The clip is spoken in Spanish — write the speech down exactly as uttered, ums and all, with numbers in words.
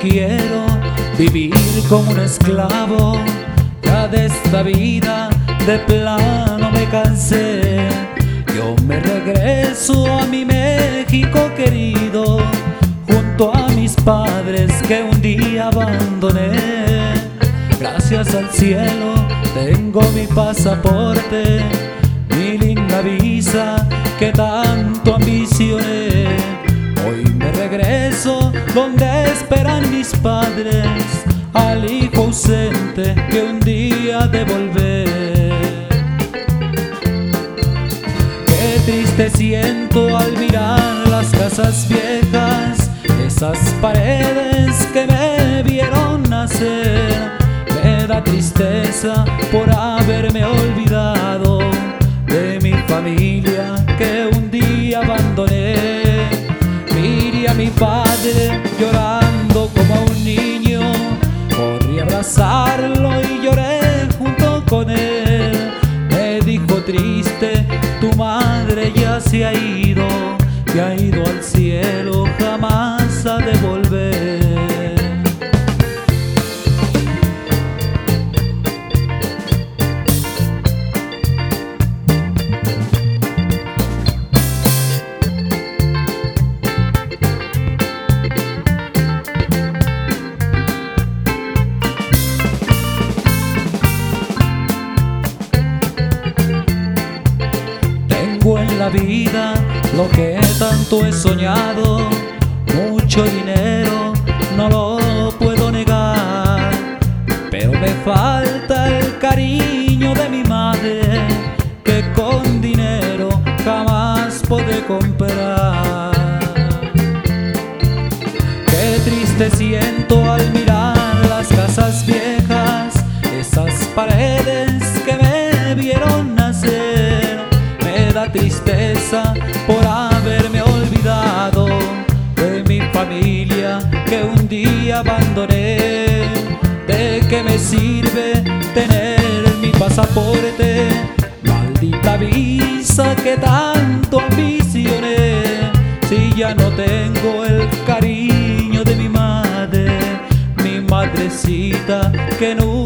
quiero vivir como un esclavo, ya de esta vida de plano me cansé. Yo me regreso a mi México querido, junto a mis padres que un día abandoné. Gracias al cielo tengo mi pasaporte, mi linda visa que tanto ambicioné. Hoy me regreso donde esperan mis padres, al hijo ausente que un día de volver. Qué triste siento al mirar las casas viejas, esas paredes que me vieron nacer. Me da tristeza por haberme olvidado de mi familia que un día abandoné. Miré a mi padre llorando como a un niño, corrí a abrazarlo y lloré junto con él. Me dijo triste, tu madre ya se ha ido, se ha ido al cielo, jamás ha de volver. Tengo en la vida lo que tanto he soñado, mucho dinero, no lo puedo negar, pero me falta el cariño de mi madre, que con dinero jamás podré comprar. Qué triste siento al mirar las casas viejas, esas paredes que me vieron nacer. Me da tristeza por haberme olvidado de mi familia que un día abandoné. ¿De qué me sirve tener mi pasaporte, maldita visa que tanto ambicioné, si ya no tengo el cariño de mi madre, mi madrecita que nunca